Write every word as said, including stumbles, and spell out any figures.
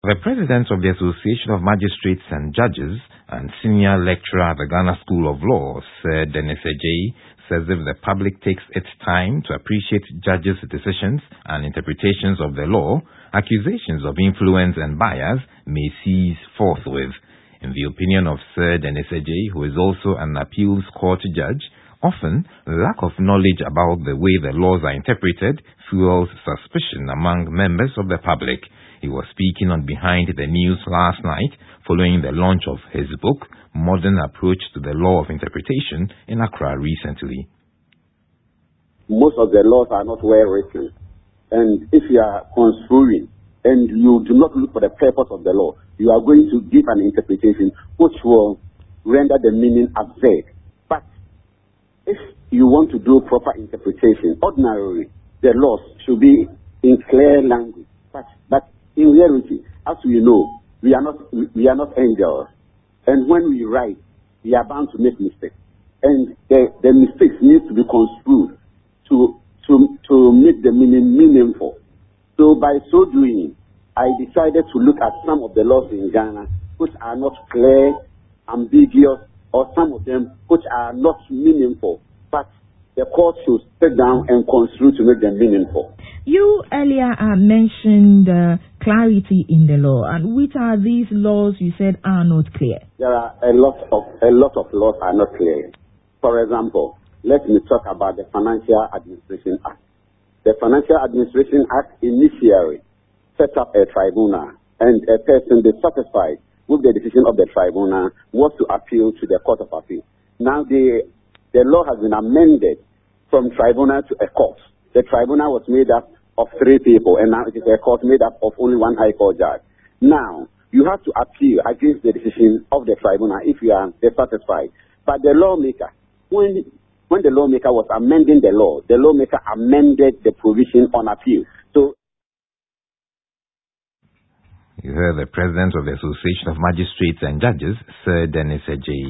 The president of the Association of Magistrates and Judges and senior lecturer at the Ghana School of Law, Sir Dennis Adjei, says if the public takes its time to appreciate judges' decisions and interpretations of the law, accusations of influence and bias may cease forthwith. In the opinion of Sir Dennis Adjei, who is also an appeals court judge, often lack of knowledge about the way the laws are interpreted fuels suspicion among members of the public. He was speaking on Behind the News last night following the launch of his book, Modern Approach to the Law of Interpretation, in Accra recently. Most of the laws are not well written, and if you are construing and you do not look for the purpose of the law, you are going to give an interpretation which will render the meaning absurd. But if you want to do proper interpretation, ordinarily the laws should be in clear language. But, but in reality, as we know, we are not we are not angels, and when we write, we are bound to make mistakes, and the, the mistakes need to be construed to to to make the meaning meaningful. So by so doing, I decided to look at some of the laws in Ghana which are not clear, ambiguous, or some of them which are not meaningful, but the court should sit down and construe to make them meaningful. You earlier uh, mentioned uh, clarity in the law, and which are these laws you said are not clear? There are a lot of a lot of laws are not clear. For example, let me talk about the Financial Administration Act. The Financial Administration Act initially set up a tribunal, and a person dissatisfied with the decision of the tribunal was to appeal to the Court of Appeal. Now the the law has been amended from tribunal to a court. The tribunal was made up of three people, and now it is a court made up of only one High Court judge. Now, you have to appeal against the decision of the tribunal if you are dissatisfied. But the lawmaker, when, when the lawmaker was amending the law, the lawmaker amended the provision on appeal. So, you heard the president of the Association of Magistrates and Judges, Sir Dennis Adjei.